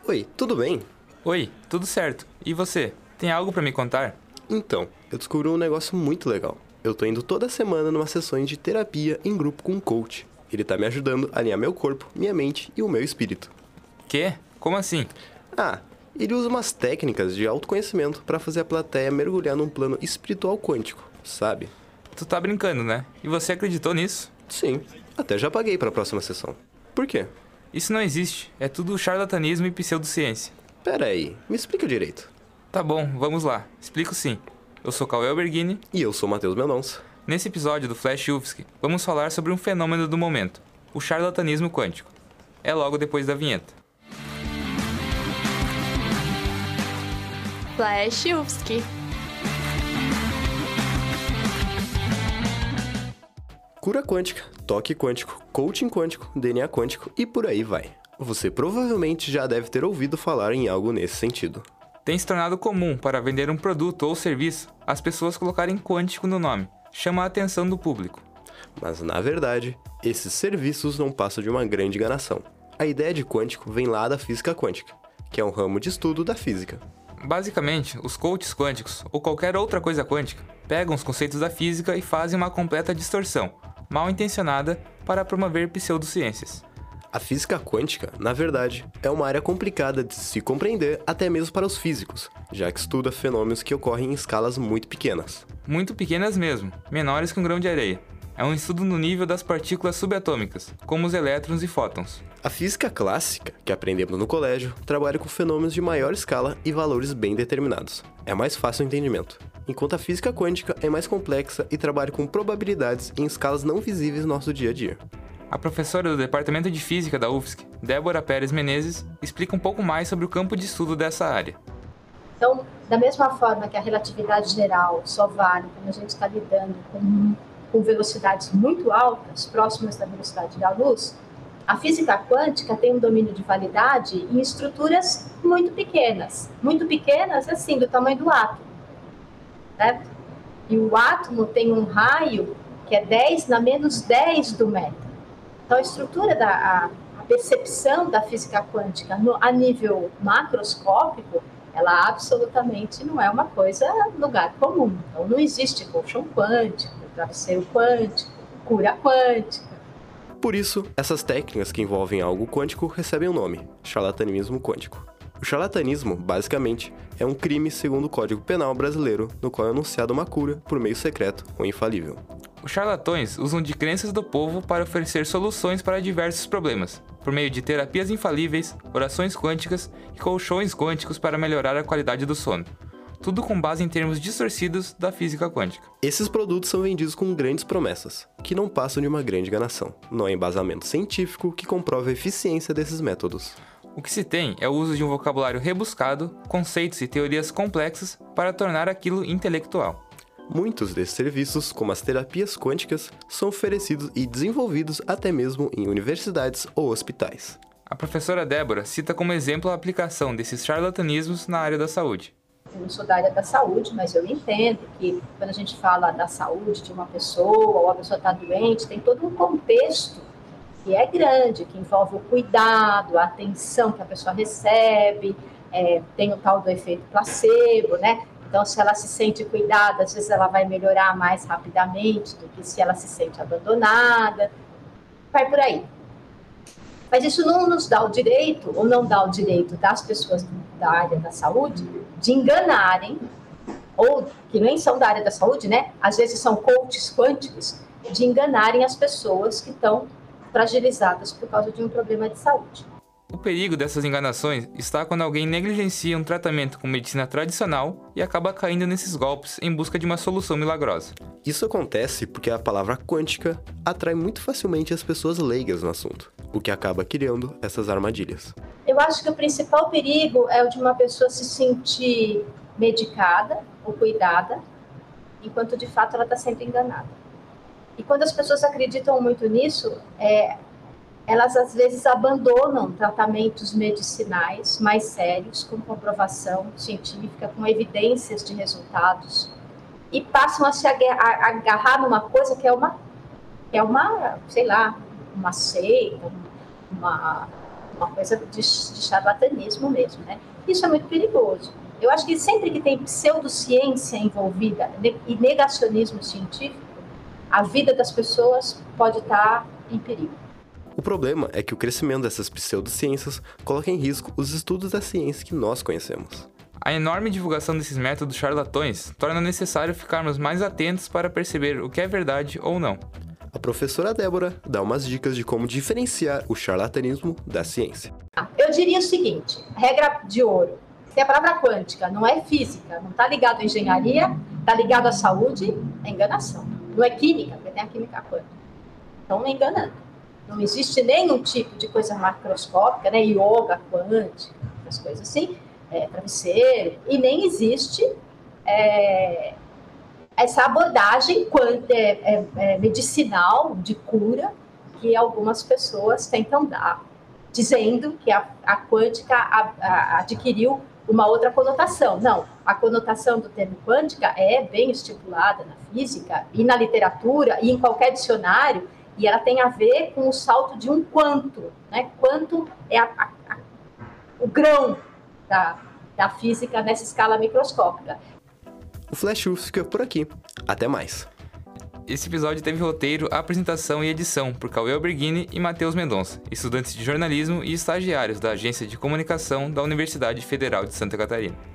Oi, tudo bem? Oi, tudo certo. E você? Tem algo pra me contar? Então, eu descobri um negócio muito legal. Eu tô indo toda semana numa sessões de terapia em grupo com um coach. Ele tá me ajudando a alinhar meu corpo, minha mente e o meu espírito. Quê? Como assim? Ah, ele usa umas técnicas de autoconhecimento pra fazer a plateia mergulhar num plano espiritual quântico, sabe? Tu tá brincando, né? E você acreditou nisso? Sim, até já paguei pra próxima sessão. Por quê? Isso não existe. É tudo charlatanismo e pseudociência. Pera aí, me explica direito. Tá bom, vamos lá. Explico sim. Eu sou Cauê Alberghini. E eu sou Matheus Mendonça. Nesse episódio do Flash UFSC, vamos falar sobre um fenômeno do momento, o charlatanismo quântico. É logo depois da vinheta. Flash UFSC. Cura quântica, toque quântico, coaching quântico, DNA quântico e por aí vai. Você provavelmente já deve ter ouvido falar em algo nesse sentido. Tem se tornado comum para vender um produto ou serviço as pessoas colocarem quântico no nome. Chama a atenção do público. Mas na verdade, esses serviços não passam de uma grande enganação. A ideia de quântico vem lá da física quântica, que é um ramo de estudo da física. Basicamente, os coaches quânticos, ou qualquer outra coisa quântica, pegam os conceitos da física e fazem uma completa distorção, mal intencionada, para promover pseudociências. A física quântica, na verdade, é uma área complicada de se compreender até mesmo para os físicos, já que estuda fenômenos que ocorrem em escalas muito pequenas. Muito pequenas mesmo, menores que um grão de areia. É um estudo no nível das partículas subatômicas, como os elétrons e fótons. A física clássica, que aprendemos no colégio, trabalha com fenômenos de maior escala e valores bem determinados. É mais fácil o entendimento. Enquanto a física quântica é mais complexa e trabalha com probabilidades em escalas não visíveis no nosso dia a dia. A professora do Departamento de Física da UFSC, Débora Pérez Menezes, explica um pouco mais sobre o campo de estudo dessa área. Então, da mesma forma que a relatividade geral só vale quando a gente está lidando com velocidades muito altas, próximas da velocidade da luz, a física quântica tem um domínio de validade em estruturas muito pequenas, assim, do tamanho do átomo, certo? E o átomo tem um raio que é 10 na menos 10 do metro. Então, a estrutura a percepção da física quântica a nível macroscópico, ela absolutamente não é uma coisa lugar comum. Então, não existe colchão quântico, travesseiro quântico, cura quântica. Por isso, essas técnicas que envolvem algo quântico recebem o nome, charlatanismo quântico. O charlatanismo, basicamente, é um crime segundo o Código Penal brasileiro, no qual é anunciada uma cura por meio secreto ou infalível. Os charlatões usam de crenças do povo para oferecer soluções para diversos problemas, por meio de terapias infalíveis, orações quânticas e colchões quânticos para melhorar a qualidade do sono. Tudo com base em termos distorcidos da física quântica. Esses produtos são vendidos com grandes promessas, que não passam de uma grande enganação. Não há embasamento científico que comprove a eficiência desses métodos. O que se tem é o uso de um vocabulário rebuscado, conceitos e teorias complexas para tornar aquilo intelectual. Muitos desses serviços, como as terapias quânticas, são oferecidos e desenvolvidos até mesmo em universidades ou hospitais. A professora Débora cita como exemplo a aplicação desses charlatanismos na área da saúde. Eu não sou da área da saúde, mas eu entendo que quando a gente fala da saúde de uma pessoa, ou a pessoa está doente, tem todo um contexto que é grande, que envolve o cuidado, a atenção que a pessoa recebe, tem o tal do efeito placebo, né? Então, se ela se sente cuidada, às vezes ela vai melhorar mais rapidamente do que se ela se sente abandonada. Vai por aí. Mas isso não nos dá o direito, ou não dá o direito das pessoas da área da saúde, de enganarem, ou que nem são da área da saúde, né? Às vezes são coaches quânticos, de enganarem as pessoas que estão fragilizadas por causa de um problema de saúde. O perigo dessas enganações está quando alguém negligencia um tratamento com medicina tradicional e acaba caindo nesses golpes em busca de uma solução milagrosa. Isso acontece porque a palavra quântica atrai muito facilmente as pessoas leigas no assunto, o que acaba criando essas armadilhas. Eu acho que o principal perigo é o de uma pessoa se sentir medicada ou cuidada, enquanto de fato ela está sendo enganada. E quando as pessoas acreditam muito nisso, elas às vezes abandonam tratamentos medicinais mais sérios, com comprovação científica, com evidências de resultados, e passam a se agarrar numa coisa que é uma, sei lá, uma seita, uma coisa de charlatanismo mesmo, né? Isso é muito perigoso. Eu acho que sempre que tem pseudociência envolvida e negacionismo científico, a vida das pessoas pode estar em perigo. O problema é que o crescimento dessas pseudociências coloca em risco os estudos da ciência que nós conhecemos. A enorme divulgação desses métodos charlatões torna necessário ficarmos mais atentos para perceber o que é verdade ou não. A professora Débora dá umas dicas de como diferenciar o charlatanismo da ciência. Eu diria o seguinte, regra de ouro, se a palavra quântica não é física, não está ligado à engenharia, está ligado à saúde, é enganação. Não é química, porque tem a química quântica. Então, não enganando. Não existe nenhum tipo de coisa macroscópica, né? Yoga quântica, essas coisas assim, travesseiro, e nem existe essa abordagem medicinal de cura que algumas pessoas tentam dar, dizendo que a quântica adquiriu uma outra conotação. Não, a conotação do termo quântica é bem estipulada na física e na literatura e em qualquer dicionário, e ela tem a ver com o salto de um quanto, né? Quanto é o grão da física nessa escala microscópica. O Flash UFS fica por aqui. Até mais! Esse episódio teve roteiro, apresentação e edição por Cauê Alberghini e Matheus Mendonça, estudantes de jornalismo e estagiários da Agência de Comunicação da Universidade Federal de Santa Catarina.